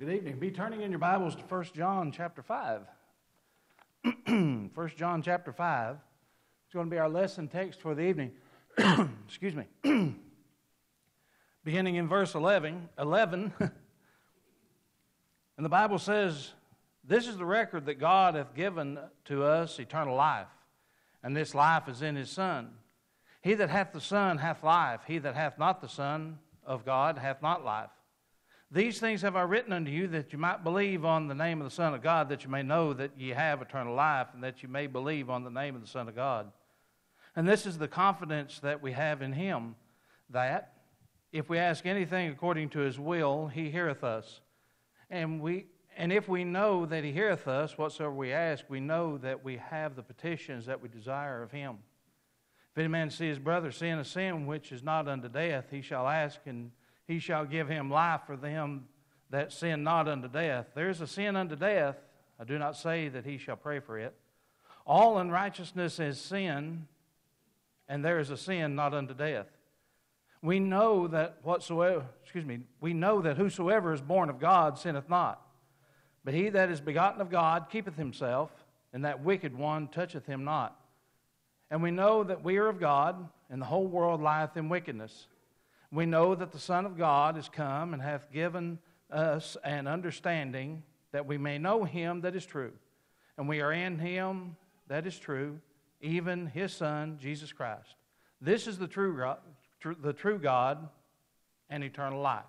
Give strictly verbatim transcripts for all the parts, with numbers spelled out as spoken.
Good evening. Be turning in your Bibles to First John chapter five. First John chapter five. It's going to be our lesson text for the evening. Excuse me. Beginning in verse eleven. eleven. And the Bible says, "This is the record that God hath given to us, eternal life, and this life is in His Son. He that hath the Son hath life. He that hath not the Son of God hath not life. These things have I written unto you, that you might believe on the name of the Son of God, that you may know that ye have eternal life, and that you may believe on the name of the Son of God. And this is the confidence that we have in Him, that if we ask anything according to His will, He heareth us. And we, and if we know that He heareth us, whatsoever we ask, we know that we have the petitions that we desire of Him. If any man see his brother sin a sin which is not unto death, he shall ask, and He shall give him life for them that sin not unto death. There is a sin unto death. I do not say that he shall pray for it. All unrighteousness is sin, and there is a sin not unto death. We know that whatsoever, excuse me, we know that whosoever is born of God sinneth not. But he that is begotten of God keepeth himself, and that wicked one toucheth him not. And we know that we are of God, and the whole world lieth in wickedness. We know that the Son of God is come and hath given us an understanding that we may know Him that is true. And we are in Him that is true, even His Son, Jesus Christ. This is the true God, the true God and eternal life."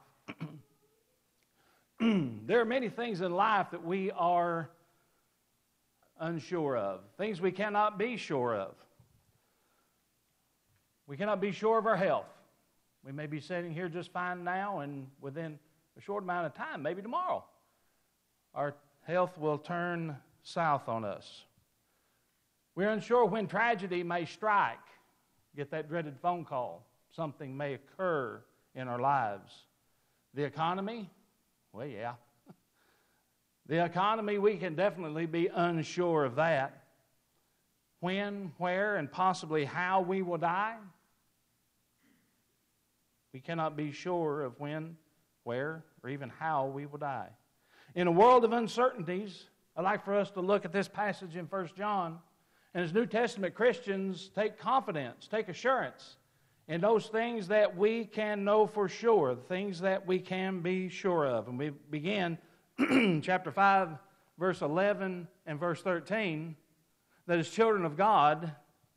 There are many things in life that we are unsure of, things we cannot be sure of. We cannot be sure of our health. We may be sitting here just fine now, and within a short amount of time, maybe tomorrow, our health will turn south on us. We're unsure when tragedy may strike. Get that dreaded phone call. Something may occur in our lives. The economy? Well, yeah. The economy, we can definitely be unsure of that. When, where, and possibly how we will die? We cannot be sure of when, where, or even how we will die. In a world of uncertainties, I'd like for us to look at this passage in First John, and as New Testament Christians, take confidence, take assurance in those things that we can know for sure, the things that we can be sure of. And we begin chapter five, verse eleven and verse thirteen, that as children of God,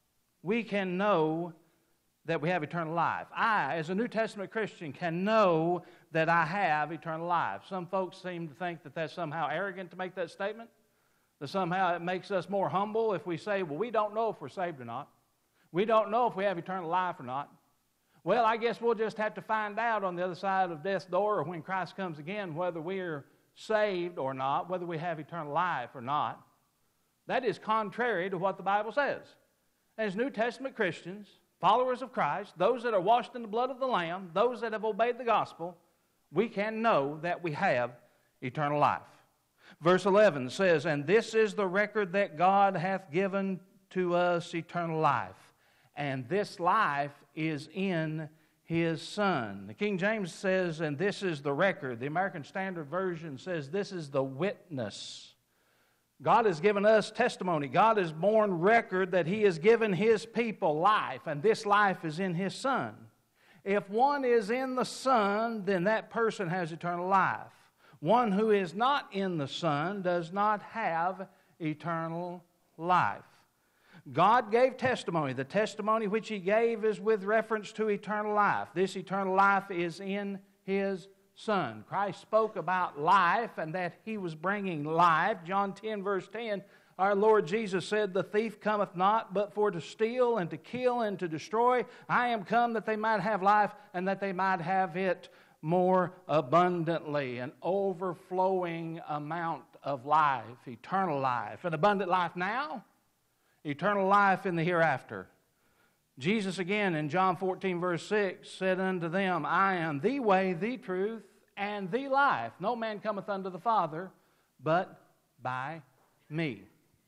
we can know that we have eternal life. I, as a New Testament Christian, can know that I have eternal life. Some folks seem to think that that's somehow arrogant to make that statement, that somehow it makes us more humble if we say, well, we don't know if we're saved or not. We don't know if we have eternal life or not. Well, I guess we'll just have to find out on the other side of death's door, or when Christ comes again, whether we are saved or not, whether we have eternal life or not. That is contrary to what the Bible says. As New Testament Christians, followers of Christ, those that are washed in the blood of the Lamb, those that have obeyed the gospel, we can know that we have eternal life. Verse eleven says, "And this is the record that God hath given to us, eternal life. And this life is in His Son." The King James says, "And this is the record." The American Standard Version says, "This is the witness." God has given us testimony. God has borne record that He has given His people life, and this life is in His Son. If one is in the Son, then that person has eternal life. One who is not in the Son does not have eternal life. God gave testimony. The testimony which He gave is with reference to eternal life. This eternal life is in His Son. Christ spoke about life and that He was bringing life. John ten, verse ten, our Lord Jesus said, "The thief cometh not but for to steal and to kill and to destroy. I am come that they might have life and that they might have it more abundantly." An overflowing amount of life, eternal life. An abundant life now, eternal life in the hereafter. Jesus again in John fourteen, verse six, said unto them, "I am the way, the truth, and the life. No man cometh unto the Father but by me."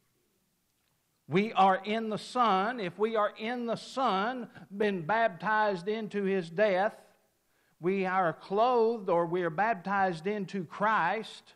We are in the Son. If we are in the Son, been baptized into His death, we are clothed or we are baptized into Christ,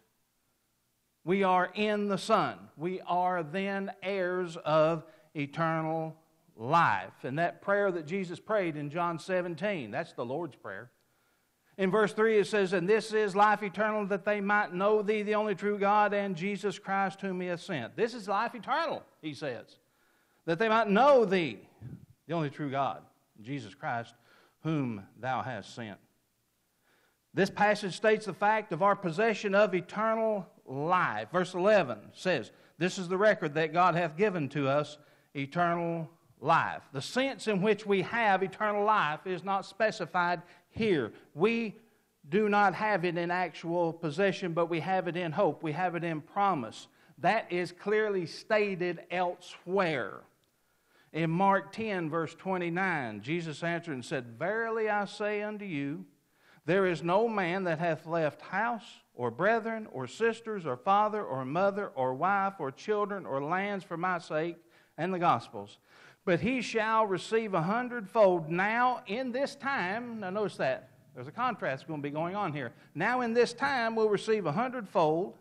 we are in the Son. We are then heirs of eternal life. And that prayer that Jesus prayed in John seventeen, that's the Lord's Prayer. In verse three it says, "And this is life eternal, that they might know Thee, the only true God, and Jesus Christ whom He hath sent." This is life eternal, He says. That they might know Thee, the only true God, Jesus Christ, whom Thou hast sent. This passage states the fact of our possession of eternal life. Verse eleven says, "This is the record that God hath given to us, eternal life." The sense in which we have eternal life is not specified here. We do not have it in actual possession, but we have it in hope. We have it in promise. That is clearly stated elsewhere. In Mark ten, verse twenty-nine, Jesus answered and said, "Verily I say unto you, there is no man that hath left house, or brethren, or sisters, or father, or mother, or wife, or children, or lands for my sake and the gospel's, but he shall receive a hundredfold now in this time." Now notice that. There's a contrast going to be going on here. "Now in this time will receive a hundredfold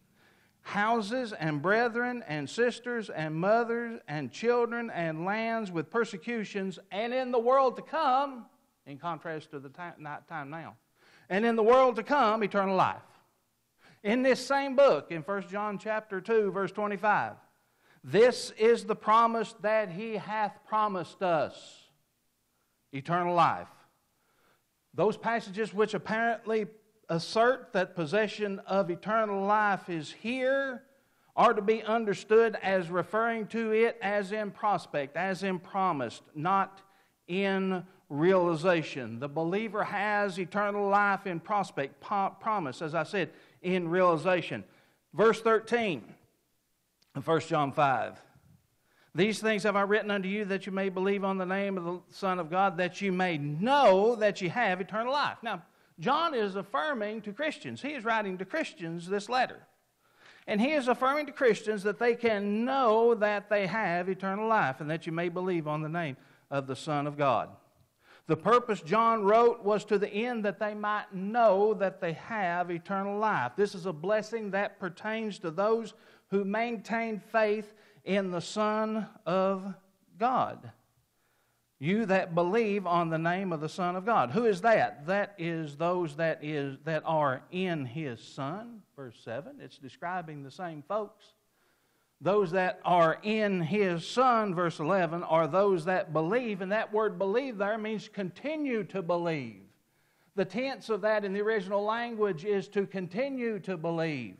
houses and brethren and sisters and mothers and children and lands with persecutions, and in the world to come," in contrast to the time, time now, "and in the world to come, eternal life." In this same book, in First John chapter two, verse twenty-five, "This is the promise that He hath promised us, eternal life." Those passages which apparently assert that possession of eternal life is here are to be understood as referring to it as in prospect, as in promised, not in realization. The believer has eternal life in prospect, promise, as I said, in realization. Verse thirteen of First John five. "These things have I written unto you, that you may believe on the name of the Son of God, that you may know that you have eternal life." Now, John is affirming to Christians. He is writing to Christians this letter. And he is affirming to Christians that they can know that they have eternal life, and that you may believe on the name of the Son of God. The purpose John wrote was to the end that they might know that they have eternal life. This is a blessing that pertains to those who maintain faith in the Son of God. "You that believe on the name of the Son of God." Who is that? That is those that is that are in His Son. Verse seven, it's describing the same folks. Those that are in His Son, verse eleven, are those that believe. And that word believe there means continue to believe. The tense of that in the original language is to continue to believe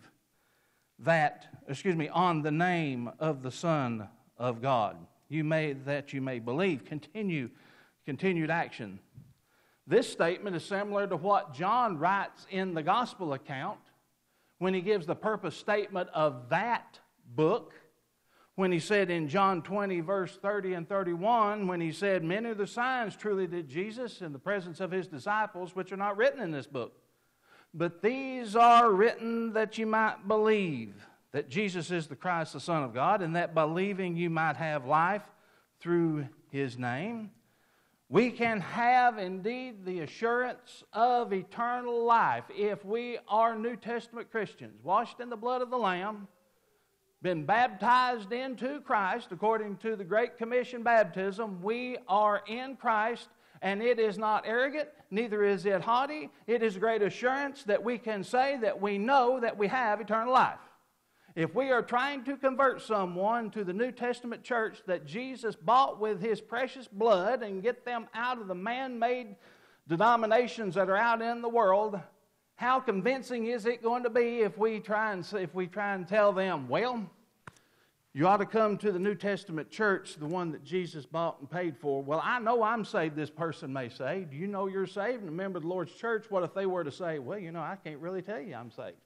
that, excuse me, on the name of the Son of God. You may, that you may believe. Continue, continued action. This statement is similar to what John writes in the gospel account when he gives the purpose statement of that book. When he said in John twenty, verse thirty and thirty-one, when he said, "Many are the signs truly did Jesus in the presence of His disciples, which are not written in this book. But these are written that you might believe that Jesus is the Christ, the Son of God, and that believing you might have life through His name." We can have indeed the assurance of eternal life if we are New Testament Christians, washed in the blood of the Lamb, been baptized into Christ according to the Great Commission baptism. We are in Christ, and it is not arrogant, neither is it haughty. It is great assurance that we can say that we know that we have eternal life. If we are trying to convert someone to the New Testament church that Jesus bought with His precious blood and get them out of the man-made denominations that are out in the world, how convincing is it going to be if we try and if we try and tell them, well, you ought to come to the New Testament church, the one that Jesus bought and paid for. Well, I know I'm saved, this person may say. Do you know you're saved and a member of the Lord's church? What if they were to say, well, you know, I can't really tell you I'm saved.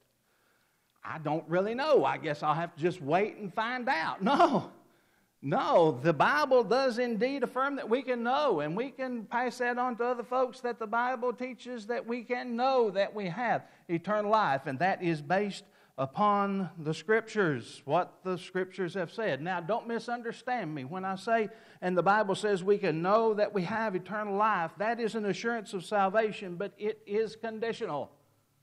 I don't really know. I guess I'll have to just wait and find out. No. No, the Bible does indeed affirm that we can know, and we can pass that on to other folks, that the Bible teaches that we can know that we have eternal life, and that is based upon the Scriptures, what the Scriptures have said. Now, don't misunderstand me. When I say, and the Bible says we can know that we have eternal life, that is an assurance of salvation, but it is conditional.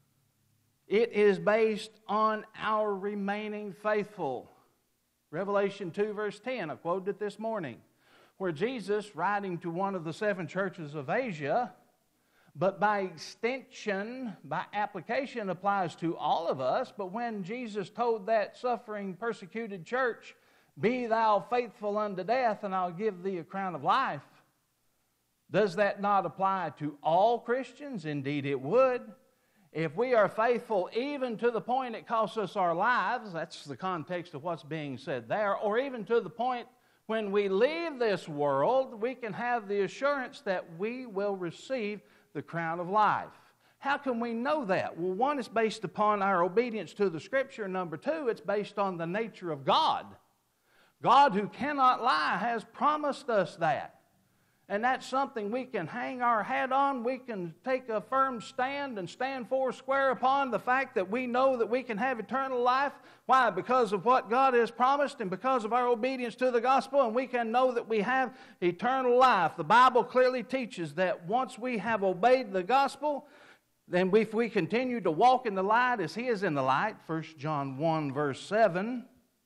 It is based on our remaining faithful. Revelation two, verse ten, I quoted it this morning, where Jesus, writing to one of the seven churches of Asia, but by extension, by application, applies to all of us. But when Jesus told that suffering, persecuted church, "Be thou faithful unto death, and I'll give thee a crown of life," does that not apply to all Christians? Indeed it would. If we are faithful even to the point it costs us our lives, that's the context of what's being said there, or even to the point when we leave this world, we can have the assurance that we will receive the crown of life. How can we know that? Well, one, is based upon our obedience to the Scripture. Number two, it's based on the nature of God. God, who cannot lie, has promised us that. And that's something we can hang our hat on. We can take a firm stand and stand four square upon the fact that we know that we can have eternal life. Why? Because of what God has promised and because of our obedience to the gospel, and we can know that we have eternal life. The Bible clearly teaches that once we have obeyed the gospel, then if we continue to walk in the light as He is in the light, First John one, verse seven,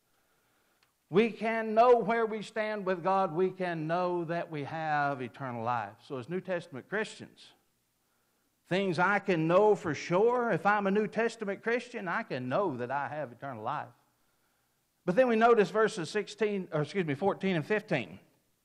we can know where we stand with God. We can know that we have eternal life. So as New Testament Christians, things I can know for sure. If I'm a New Testament Christian, I can know that I have eternal life. But then we notice verses sixteen, or excuse me, fourteen and fifteen.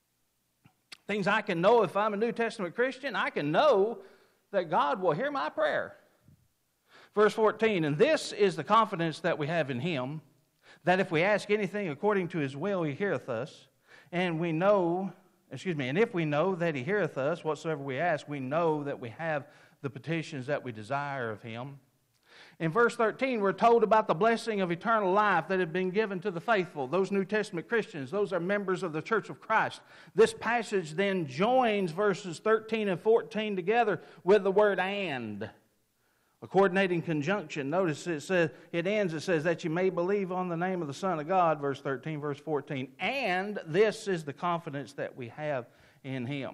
Things I can know if I'm a New Testament Christian, I can know that God will hear my prayer. Verse fourteen, "And this is the confidence that we have in Him, that if we ask anything according to His will, He heareth us. And we know, excuse me, and if we know that He heareth us, whatsoever we ask, we know that we have the petitions that we desire of Him." In verse thirteen, we're told about the blessing of eternal life that had been given to the faithful, those New Testament Christians. Those are members of the Church of Christ. This passage then joins verses thirteen and fourteen together with the word "and." A coordinating conjunction. Notice it says, it ends, it says, "that you may believe on the name of the Son of God," verse thirteen, verse fourteen. "And this is the confidence that we have in Him."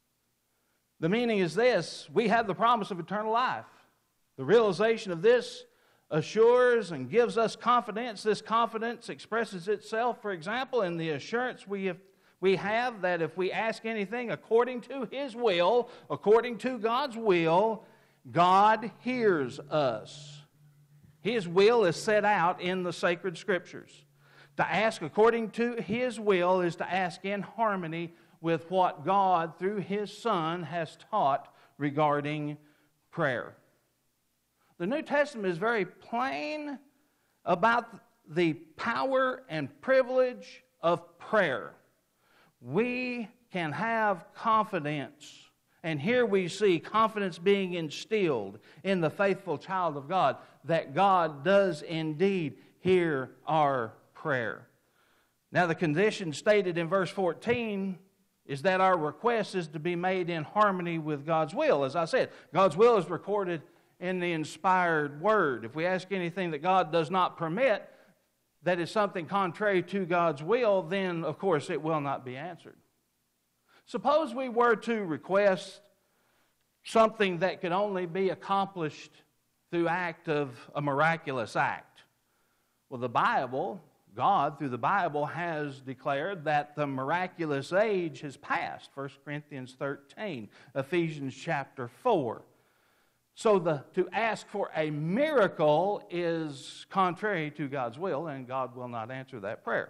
The meaning is this: we have the promise of eternal life. The realization of this assures and gives us confidence. This confidence expresses itself, for example, in the assurance we have, we have that if we ask anything according to His will, according to God's will, God hears us. His will is set out in the sacred Scriptures. To ask according to His will is to ask in harmony with what God, through His Son, has taught regarding prayer. The New Testament is very plain about the power and privilege of prayer. We can have confidence. And here we see confidence being instilled in the faithful child of God, that God does indeed hear our prayer. Now the condition stated in verse fourteen is that our request is to be made in harmony with God's will. As I said, God's will is recorded in the inspired Word. If we ask anything that God does not permit, that is something contrary to God's will, then of course it will not be answered. Suppose we were to request something that could only be accomplished through act of a miraculous act. Well, the Bible, God through the Bible, has declared that the miraculous age has passed. First Corinthians thirteen, Ephesians chapter four. So the, to ask for a miracle is contrary to God's will, and God will not answer that prayer.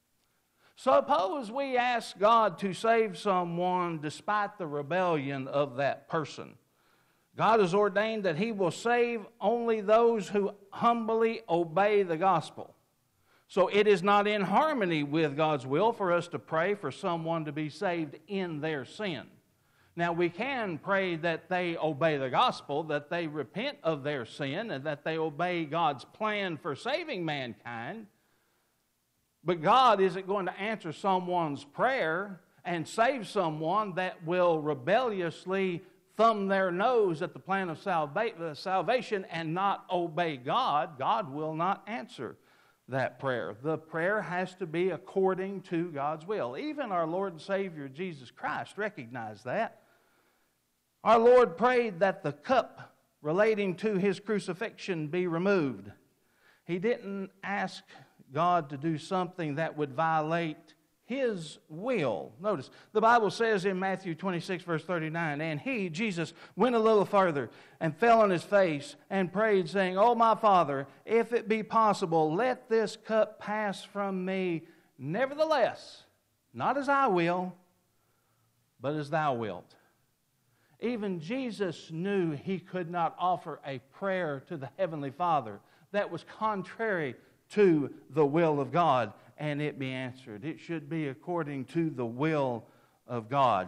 Suppose we ask God to save someone despite the rebellion of that person. God has ordained that He will save only those who humbly obey the gospel. So it is not in harmony with God's will for us to pray for someone to be saved in their sin. Now we can pray that they obey the gospel, that they repent of their sin, and that they obey God's plan for saving mankind. But God isn't going to answer someone's prayer and save someone that will rebelliously thumb their nose at the plan of salva- salvation and not obey God, God will not answer that prayer. The prayer has to be according to God's will. Even our Lord and Savior Jesus Christ recognized that. Our Lord prayed that the cup relating to His crucifixion be removed. He didn't ask God to do something that would violate His will. Notice, the Bible says in Matthew twenty-six, verse thirty-nine, and He, Jesus, went a little further and fell on His face and prayed, saying, O my Father, if it be possible, let this cup pass from me. Nevertheless, not as I will, but as Thou wilt. Even Jesus knew He could not offer a prayer to the Heavenly Father that was contrary to the will of God and it be answered. It should be according to the will of God.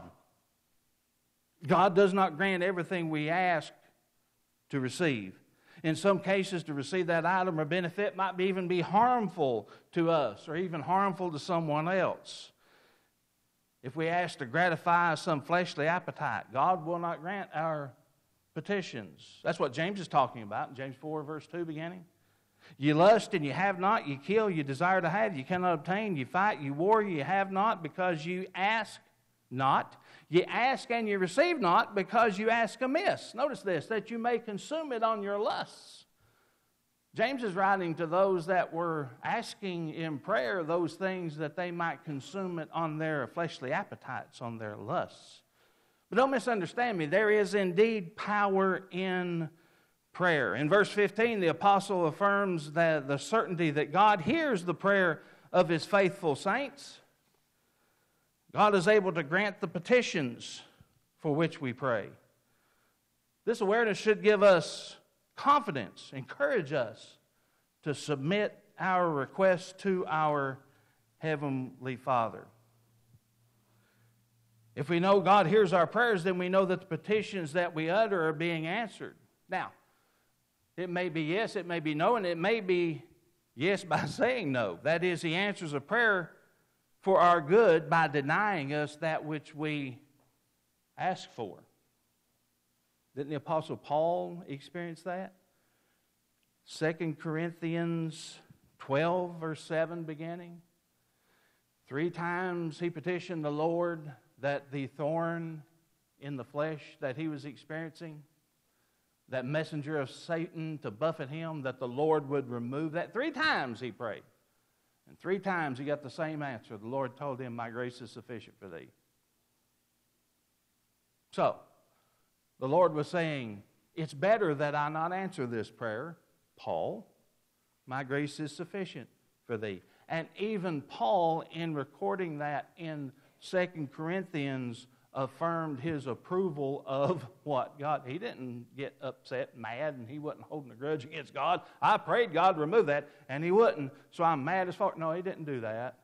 God does not grant everything we ask to receive. In some cases, to receive that item or benefit might be even be harmful to us or even harmful to someone else. If we ask to gratify some fleshly appetite, God will not grant our petitions. That's what James is talking about in James four, verse two beginning. You lust and you have not, you kill, you desire to have, you cannot obtain, you fight, you war, you have not, because you ask not. You ask and you receive not, because you ask amiss. Notice this, that you may consume it on your lusts. James is writing to those that were asking in prayer those things that they might consume it on their fleshly appetites, on their lusts. But don't misunderstand me, there is indeed power in prayer. In verse fifteen, the apostle affirms that the certainty that God hears the prayer of His faithful saints. God is able to grant the petitions for which we pray. This awareness should give us confidence, encourage us to submit our requests to our Heavenly Father. If we know God hears our prayers, then we know that the petitions that we utter are being answered. Now, it may be yes, it may be no, and it may be yes by saying no. That is, He answers a prayer for our good by denying us that which we ask for. Didn't the Apostle Paul experience that? Second Corinthians twelve, verse seven beginning. Three times he petitioned the Lord that the thorn in the flesh that he was experiencing, that messenger of Satan to buffet him, that the Lord would remove that. Three times he prayed. And three times he got the same answer. The Lord told him, my grace is sufficient for thee. So, the Lord was saying, it's better that I not answer this prayer, Paul. My grace is sufficient for thee. And even Paul, in recording that in Second Corinthians, affirmed his approval of what God. He didn't get upset, mad, and he wasn't holding a grudge against God. I prayed God remove that, and He wouldn't, so I'm mad as fuck. No, he didn't do that.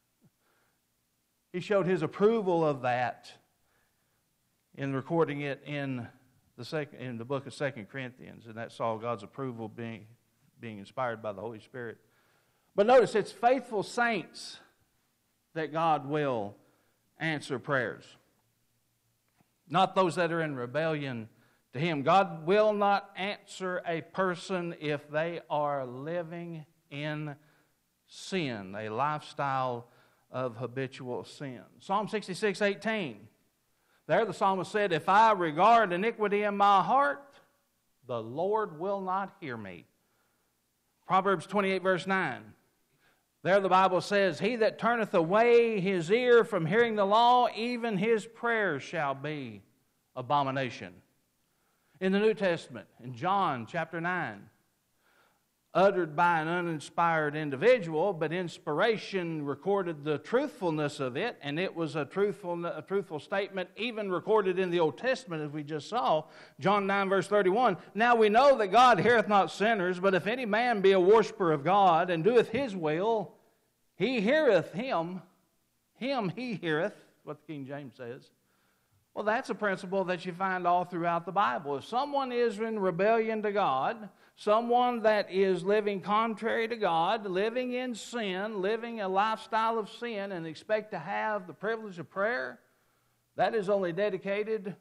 He showed his approval of that in recording it in the second, in the book of Second Corinthians, and that saw God's approval being, being inspired by the Holy Spirit. But notice, it's faithful saints that God will answer prayers, not those that are in rebellion to Him. God will not answer a person if they are living in sin, a lifestyle of habitual sin. Psalm sixty-six, eighteen. There the psalmist said, if I regard iniquity in my heart, the Lord will not hear me. Proverbs twenty-eight, verse nine. There the Bible says, he that turneth away his ear from hearing the law, even his prayers shall be abomination. In the New Testament, in John chapter nine, uttered by an uninspired individual, but inspiration recorded the truthfulness of it, and it was a truthful, a truthful statement even recorded in the Old Testament, as we just saw. John nine, verse thirty-one, now we know that God heareth not sinners, but if any man be a worshiper of God, and doeth His will, He heareth him. Him He heareth, what the King James says. Well, that's a principle that you find all throughout the Bible. If someone is in rebellion to God, someone that is living contrary to God, living in sin, living a lifestyle of sin, and expect to have the privilege of prayer, that is only dedicated,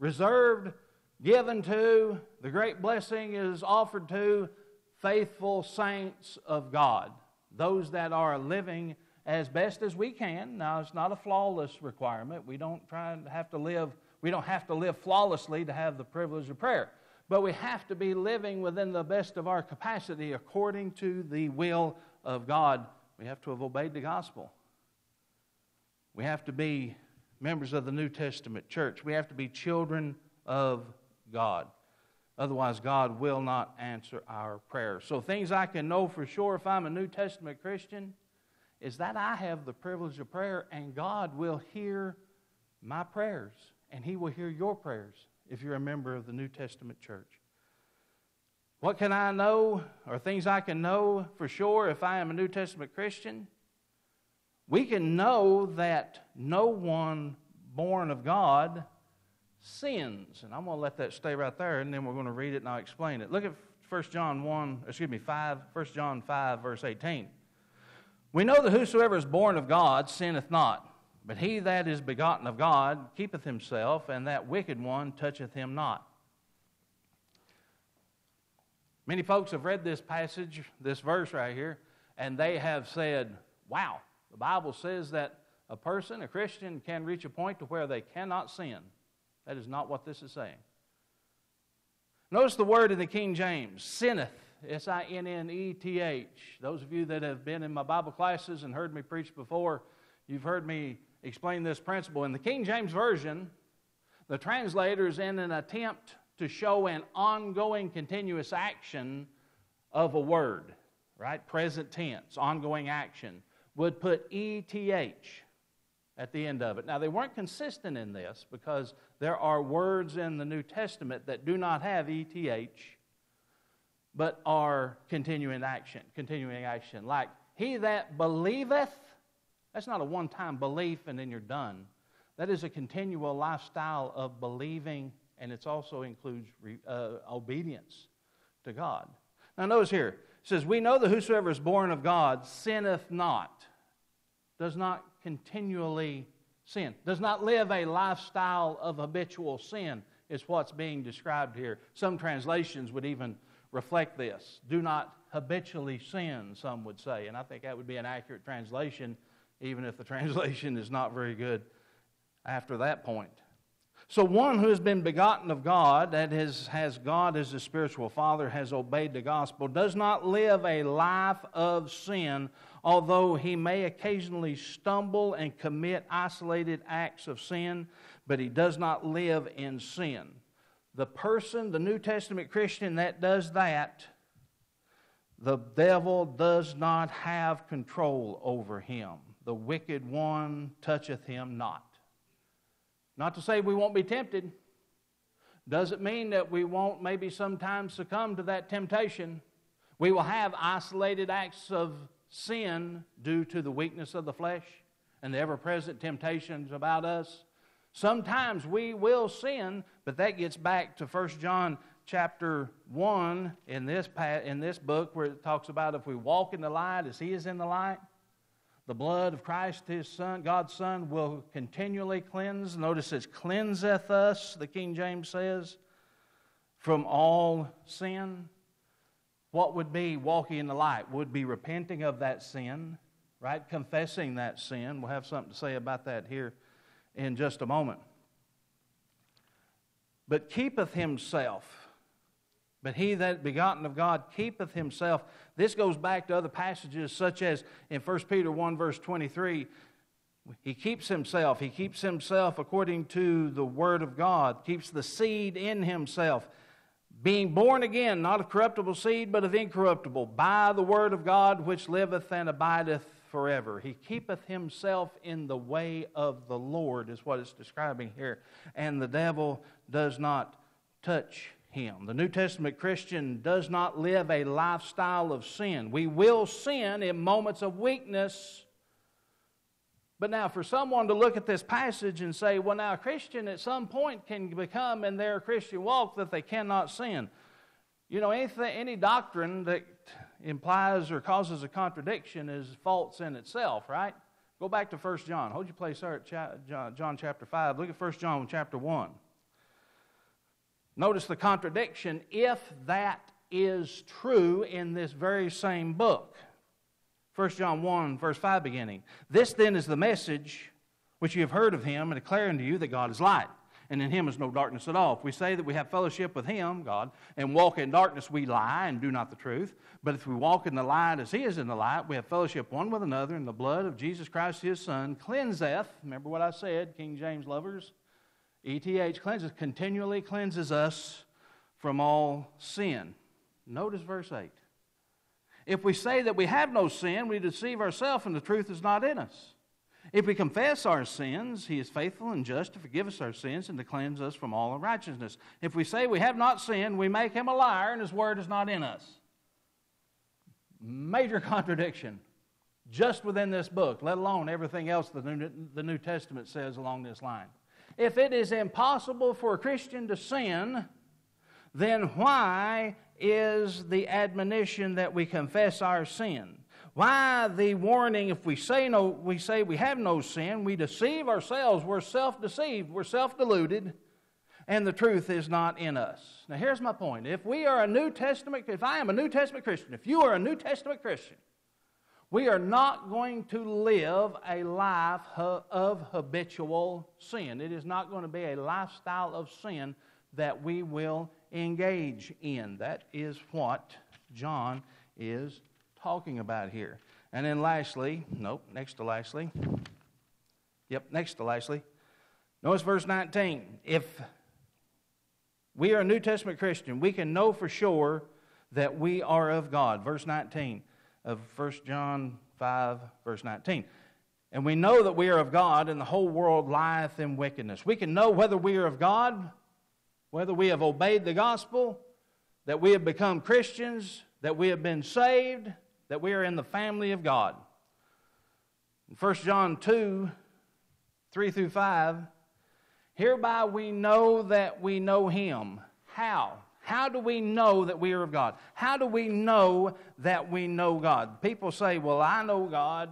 reserved, given to, the great blessing is offered to faithful saints of God, those that are living as best as we can. Now, it's not a flawless requirement. We don't try to have to live, we don't have to live flawlessly to have the privilege of prayer. But we have to be living within the best of our capacity according to the will of God. We have to have obeyed the gospel. We have to be members of the New Testament church. We have to be children of God. Otherwise, God will not answer our prayers. So things I can know for sure if I'm a New Testament Christian is that I have the privilege of prayer, and God will hear my prayers, and He will hear your prayers if you're a member of the New Testament church. What can I know, or things I can know for sure if I am a New Testament Christian? We can know that no one born of God sins. And I'm going to let that stay right there, and then we're going to read it and I'll explain it. Look at First John one, excuse me, five, First John five, verse eighteen. We know that whosoever is born of God sinneth not, but he that is begotten of God keepeth himself, and that wicked one toucheth him not. Many folks have read this passage, this verse right here, and they have said, wow, the Bible says that a person, a Christian, can reach a point to where they cannot sin. That is not what this is saying. Notice the word in the King James, sinneth, S I N N E T H. Those of you that have been in my Bible classes and heard me preach before, you've heard me explain this principle. In the King James Version, the translators, in an attempt to show an ongoing, continuous action of a word, right? Present tense, ongoing action, would put E T H at the end of it. Now, they weren't consistent in this because there are words in the New Testament that do not have E T H, but are continuing action, continuing action. Like, he that believeth, that's not a one-time belief and then you're done. That is a continual lifestyle of believing, and it also includes uh, obedience to God. Now notice here, it says, we know that whosoever is born of God sinneth not, does not continually sin, does not live a lifestyle of habitual sin, is what's being described here. Some translations would even reflect this. Do not habitually sin, some would say. And I think that would be an accurate translation, even if the translation is not very good after that point. So one who has been begotten of God, that is, has God as his spiritual father, has obeyed the gospel, does not live a life of sin, although he may occasionally stumble and commit isolated acts of sin, but he does not live in sin. The person, the New Testament Christian that does that, the devil does not have control over him. The wicked one toucheth him not. Not to say we won't be tempted. Doesn't mean that we won't maybe sometimes succumb to that temptation. We will have isolated acts of sin due to the weakness of the flesh and the ever-present temptations about us. Sometimes we will sin, but that gets back to First John chapter one in this, in this book where it talks about if we walk in the light as he is in the light, the blood of Christ, his Son, God's Son, will continually cleanse. Notice it cleanseth us, the King James says, from all sin. What would be walking in the light? Would be repenting of that sin, right? Confessing that sin. We'll have something to say about that here in just a moment. But keepeth himself. But he that begotten of God keepeth himself. This goes back to other passages such as in First Peter one verse twenty-three. He keeps himself. He keeps himself according to the word of God. Keeps the seed in himself. Being born again, not of corruptible seed, but of incorruptible, by the word of God which liveth and abideth forever. He keepeth himself in the way of the Lord, is what it's describing here. And the devil does not touch him. The New Testament Christian does not live a lifestyle of sin. We will sin in moments of weakness. But now for someone to look at this passage and say, well, now a Christian at some point can become in their Christian walk that they cannot sin. You know, anything, any doctrine that implies or causes a contradiction is false in itself, right? Go back to First John. Hold your place there at John chapter five. Look at First John chapter one. Notice the contradiction, if that is true in this very same book. First John one, verse five beginning. This then is the message which you have heard of him, and declare unto you that God is light, and in him is no darkness at all. If we say that we have fellowship with him, God, and walk in darkness, we lie and do not the truth. But if we walk in the light as he is in the light, we have fellowship one with another, and the blood of Jesus Christ his Son cleanseth, remember what I said, King James lovers, E T H, cleanses, continually cleanses us from all sin. Notice verse eight. If we say that we have no sin, we deceive ourselves, and the truth is not in us. If we confess our sins, he is faithful and just to forgive us our sins and to cleanse us from all unrighteousness. If we say we have not sinned, we make him a liar, and his word is not in us. Major contradiction just within this book, let alone everything else the New, the New Testament says along this line. If it is impossible for a Christian to sin, then why is the admonition that we confess our sin? Why the warning, if we say no, we say we have no sin, we deceive ourselves, we're self-deceived, we're self-deluded, and the truth is not in us. Now here's my point. If we are a New Testament, if I am a New Testament Christian, if you are a New Testament Christian, we are not going to live a life of habitual sin. It is not going to be a lifestyle of sin that we will engage in. That is what John is talking about here. And then lastly, nope, next to lastly, yep, next to lastly, notice verse nineteen. If we are a New Testament Christian, we can know for sure that we are of God. Verse nineteen of First John five, verse nineteen. And we know that we are of God, and the whole world lieth in wickedness. We can know whether we are of God, whether we have obeyed the gospel, that we have become Christians, that we have been saved, that we are in the family of God. In First John two, three through five, hereby we know that we know him. How? How do we know that we are of God? How do we know that we know God? People say, well, I know God.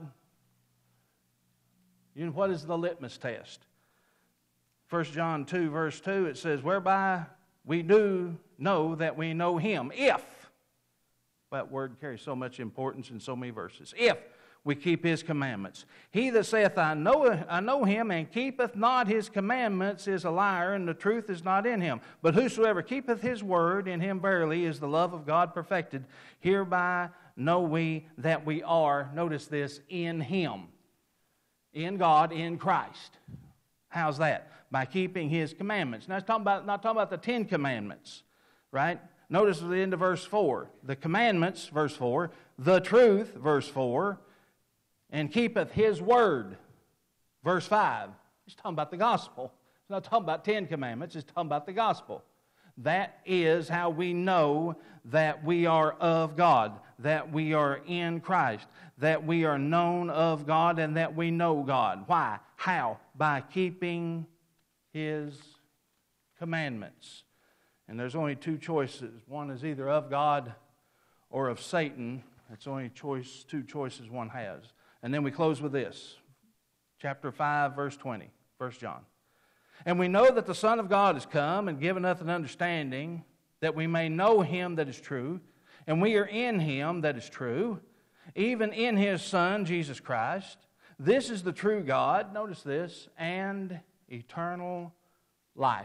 You know, what is the litmus test? First John two, verse two, it says, whereby we do know that we know him, if, that word carries so much importance in so many verses, if we keep his commandments. He that saith, I know, I know him, and keepeth not his commandments is a liar, and the truth is not in him. But whosoever keepeth his word, in him verily is the love of God perfected. Hereby know we that we are, notice this, in him. In God, in Christ. How's that? By keeping his commandments. Now, it's talking about, not talking about the Ten Commandments, right? Notice the end of verse four. The commandments, verse four. The truth, verse four. And keepeth his word, verse five. He's talking about the gospel. He's not talking about Ten Commandments. He's talking about the gospel. That is how we know that we are of God, that we are in Christ, that we are known of God, and that we know God. Why? How? By keeping his commandments. And there's only two choices. One is either of God or of Satan. That's the only choice, two choices one has. And then we close with this. Chapter five, verse twenty, First John. And we know that the Son of God is come and given us an understanding, that we may know him that is true, and we are in him that is true, even in his Son, Jesus Christ. This is the true God, notice this, and eternal life.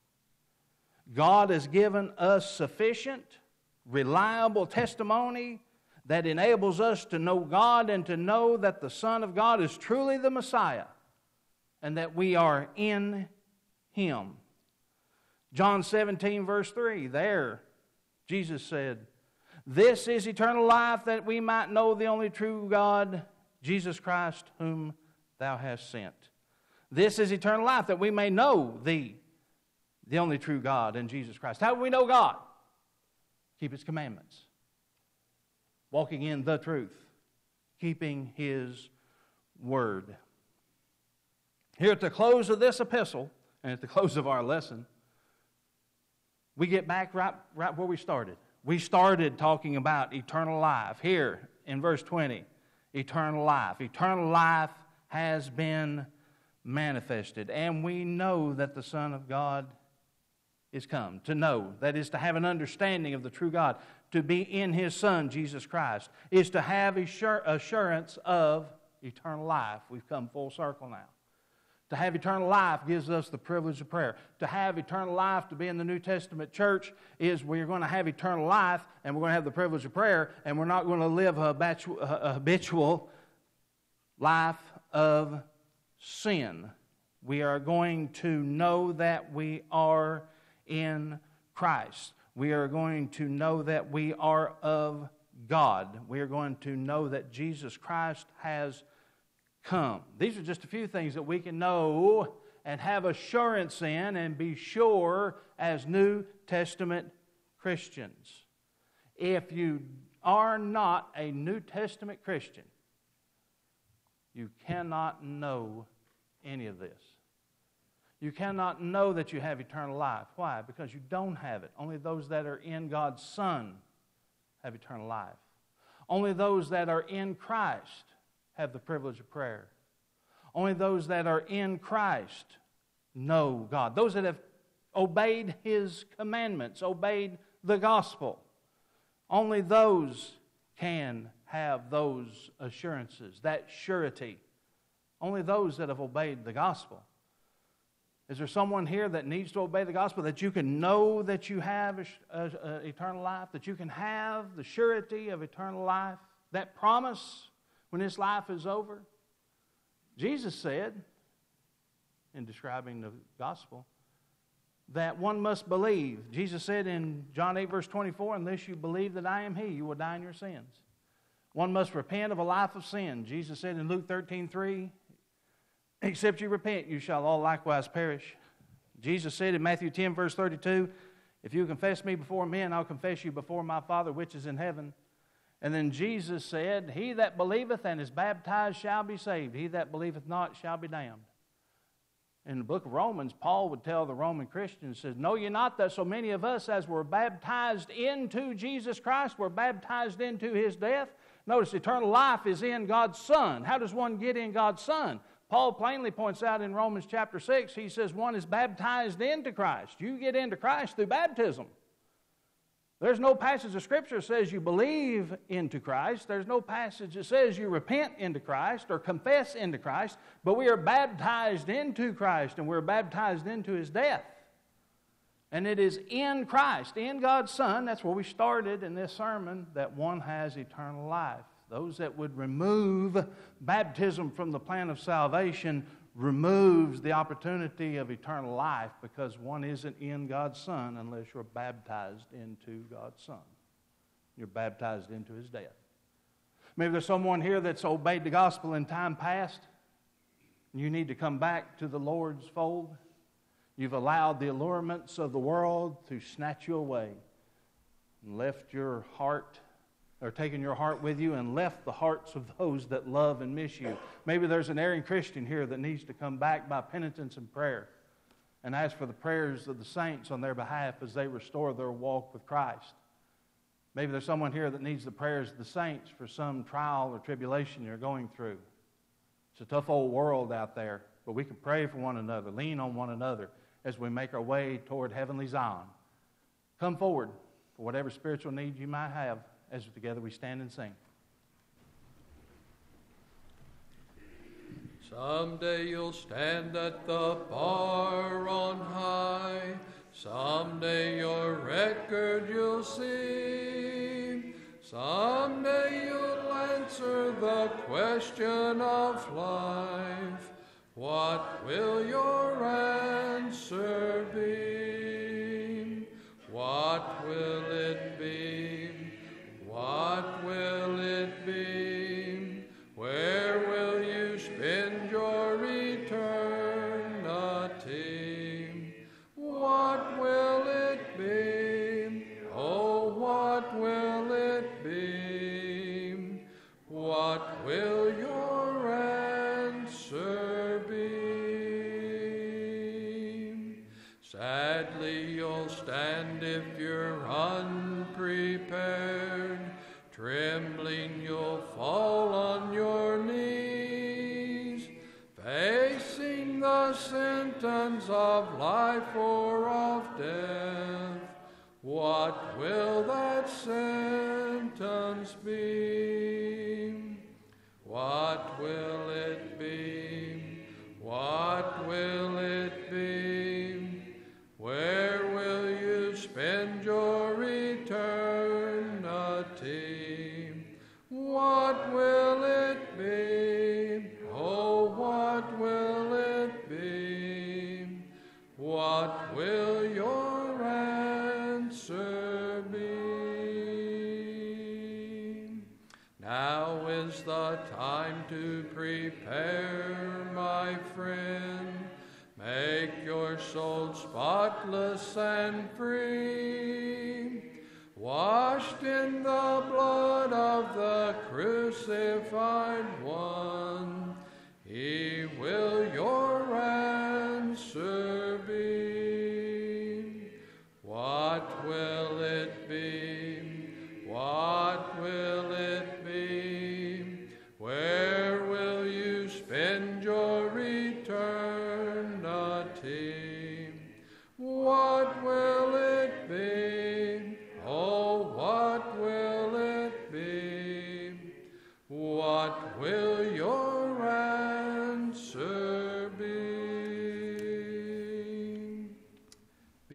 God has given us sufficient, reliable testimony that enables us to know God and to know that the Son of God is truly the Messiah and that we are in him. John seventeen, verse three, there Jesus said, this is eternal life, that we might know the only true God, Jesus Christ, whom thou hast sent. This is eternal life, that we may know thee, the only true God, and Jesus Christ. How do we know God? Keep his commandments. Walking in the truth. Keeping his word. Here at the close of this epistle, and at the close of our lesson, we get back right, right where we started. We started talking about eternal life. Here in verse twenty, eternal life. Eternal life has been manifested. And we know that the Son of God is come. To know, that is to have an understanding of the true God. To be in His Son, Jesus Christ, is to have assurance of eternal life. We've come full circle now. To have eternal life gives us the privilege of prayer. To have eternal life, to be in the New Testament church, is we're going to have eternal life, and we're going to have the privilege of prayer, and we're not going to live a habitual, a habitual life of sin. We are going to know that we are in Christ. We are going to know that we are of God. We are going to know that Jesus Christ has come. These are just a few things that we can know and have assurance in and be sure as New Testament Christians. If you are not a New Testament Christian, you cannot know any of this. You cannot know that you have eternal life. Why? Because you don't have it. Only those that are in God's Son have eternal life. Only those that are in Christ have the privilege of prayer. Only those that are in Christ know God. Those that have obeyed His commandments, obeyed the gospel. Only those can have those assurances, that surety. Only those that have obeyed the gospel. Is there someone here that needs to obey the gospel, that you can know that you have a, a, a eternal life, that you can have the surety of eternal life, that promise when this life is over? Jesus said, in describing the gospel, that one must believe. Jesus said in John eight, verse twenty-four, unless you believe that I am He, you will die in your sins. One must repent of a life of sin. Jesus said in Luke thirteen, three, except you repent, you shall all likewise perish. Jesus said in Matthew ten, verse thirty-two, if you confess me before men, I'll confess you before my Father which is in heaven. And then Jesus said, he that believeth and is baptized shall be saved. He that believeth not shall be damned. In the book of Romans, Paul would tell the Roman Christians, says, know ye not that so many of us as were baptized into Jesus Christ were baptized into His death? Notice eternal life is in God's Son. How does one get in God's Son? Paul plainly points out in Romans chapter six, he says one is baptized into Christ. You get into Christ through baptism. There's no passage of Scripture that says you believe into Christ. There's no passage that says you repent into Christ or confess into Christ. But we are baptized into Christ, and we're baptized into His death. And it is in Christ, in God's Son, that's where we started in this sermon, that one has eternal life. Those that would remove baptism from the plan of salvation removes the opportunity of eternal life, because one isn't in God's Son unless you're baptized into God's Son. You're baptized into His death. Maybe there's someone here that's obeyed the gospel in time past. You need to come back to the Lord's fold. You've allowed the allurements of the world to snatch you away and left your heart, or taken your heart with you and left the hearts of those that love and miss you. Maybe there's an erring Christian here that needs to come back by penitence and prayer and ask for the prayers of the saints on their behalf as they restore their walk with Christ. Maybe there's someone here that needs the prayers of the saints for some trial or tribulation you're going through. It's a tough old world out there, but we can pray for one another, lean on one another as we make our way toward heavenly Zion. Come forward for whatever spiritual need you might have as together we stand and sing. Someday you'll stand at the bar on high. Someday your record you'll see. Someday you'll answer the question of life. What will your answer be? What will it be? What will it be? Where will you spend your eternity? What will it be? Oh, what will it be? What will your answer be? Sadly, you'll stand if you're unprepared. Trembling, you'll fall on your knees, facing the sentence sentence of life or of death, what will that sentence be? What will it be? What will it be? Where will you spend your eternity? What will it be? Oh, what will it be? What will your answer be? Now is the time to prepare, my friend. Make your soul spotless and free, washed in the blood of the crucified one. He will your answer be. What will it be? What will it be? Where will you spend your eternity? What will it be? Oh, what will it be? What will your